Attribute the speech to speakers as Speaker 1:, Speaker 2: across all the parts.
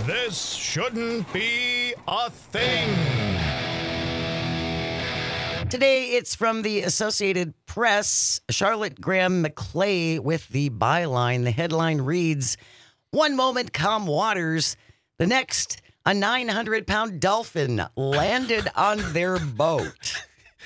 Speaker 1: This shouldn't be a thing.
Speaker 2: Today, it's from the Associated Press. Charlotte Graham McClay with the byline. The headline reads, "One moment, calm waters. The next, a 900-pound dolphin landed on their boat."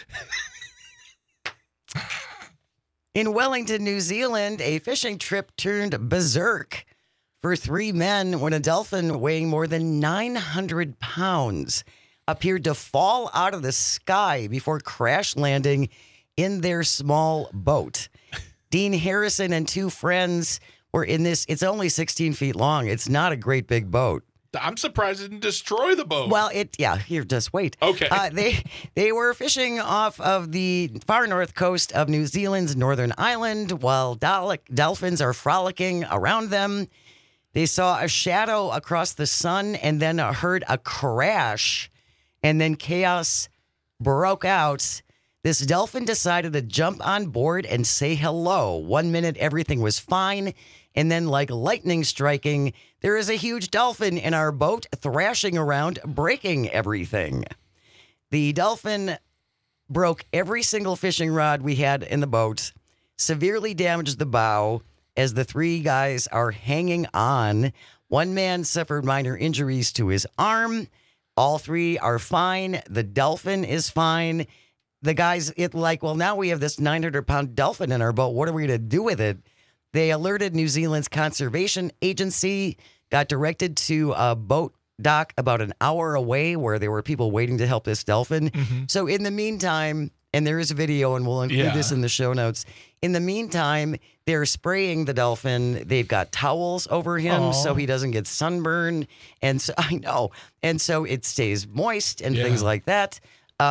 Speaker 2: In Wellington, New Zealand, a fishing trip turned berserk for three men when a dolphin weighing more than 900 pounds appeared to fall out of the sky before crash landing in their small boat. Dean Harrison and two friends were in this. It's only 16 feet long. It's not a great big boat.
Speaker 3: I'm surprised it didn't destroy the boat.
Speaker 2: Well, here, just wait.
Speaker 3: Okay.
Speaker 2: They were fishing off of the far north coast of New Zealand's Northern Island while dolphins are frolicking around them. They saw a shadow across the sun and then heard a crash, and then chaos broke out. This dolphin decided to jump on board and say hello. 1 minute, everything was fine. And then, like lightning striking, there is a huge dolphin in our boat thrashing around, breaking everything. The dolphin broke every single fishing rod we had in the boat, severely damaged the bow as the three guys are hanging on. One man suffered minor injuries to his arm. All three are fine. The dolphin is fine. The guys, now we have this 900-pound dolphin in our boat. What are we going to do with it? They alerted New Zealand's conservation agency, got directed to a boat dock about an hour away where there were people waiting to help this dolphin. Mm-hmm. So in the meantime, and there is a video, and we'll include this in the show notes. In the meantime, they're spraying the dolphin. They've got towels over him so he doesn't get sunburned. And so I know. And so it stays moist and things like that.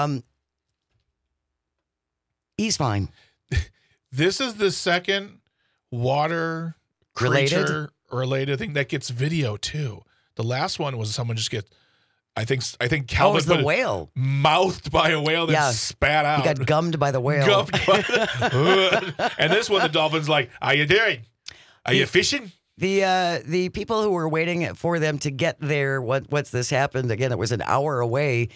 Speaker 2: He's fine.
Speaker 3: This is the second water creature related thing that gets video too. The last one was someone just get, I think Calvin
Speaker 2: was the whale
Speaker 3: mouthed by a whale that spat out.
Speaker 2: He got gummed by the whale.
Speaker 3: And this one, the dolphin's like, "How you doing? Are you fishing?"
Speaker 2: The people who were waiting for them to get there, once this happened, again, it was an hour away.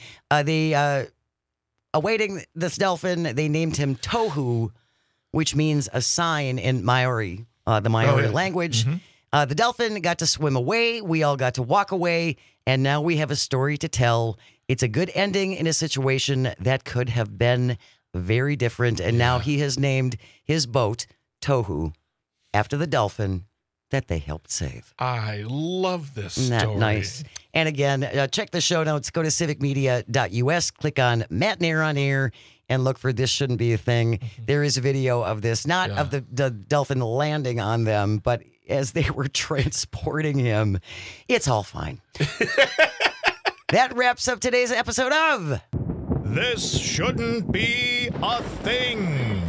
Speaker 2: Awaiting this dolphin, they named him Tohu, which means a sign in Maori, the Maori language. Mm-hmm. The dolphin got to swim away. We all got to walk away. And now we have a story to tell. It's a good ending in a situation that could have been very different. And now he has named his boat Tohu after the dolphin that they helped save.
Speaker 3: I love this story.
Speaker 2: Isn't that nice? And again, check the show notes. Go to civicmedia.us, click on Matt Nair on Air, and look for This Shouldn't Be a Thing. There is a video of this, not of the dolphin landing on them, but as they were transporting him. It's all fine. That wraps up today's episode of
Speaker 1: This shouldn't be a thing.